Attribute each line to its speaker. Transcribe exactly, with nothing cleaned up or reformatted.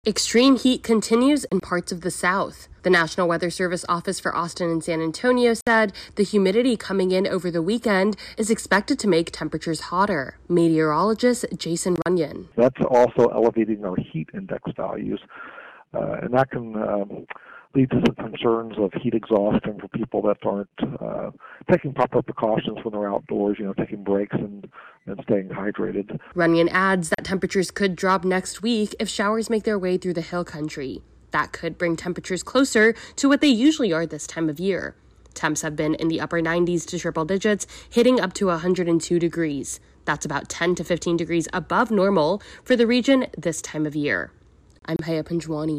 Speaker 1: Extreme heat continues in parts of the South. The National Weather Service Office for Austin and San Antonio said the humidity coming in over the weekend is expected to make temperatures hotter. Meteorologist Jason Runyon.
Speaker 2: That's also elevating our heat index values, uh, and that can um, lead to some concerns of heat exhaustion for people that aren't uh, taking proper precautions when they're outdoors, you know, taking breaks and, and staying hydrated.
Speaker 1: Runyon adds that temperatures could drop next week if showers make their way through the hill country. That could bring temperatures closer to what they usually are this time of year. Temps have been in the upper nineties to triple digits, hitting up to one hundred two degrees. That's about ten to fifteen degrees above normal for the region this time of year. I'm Haya Panjwani.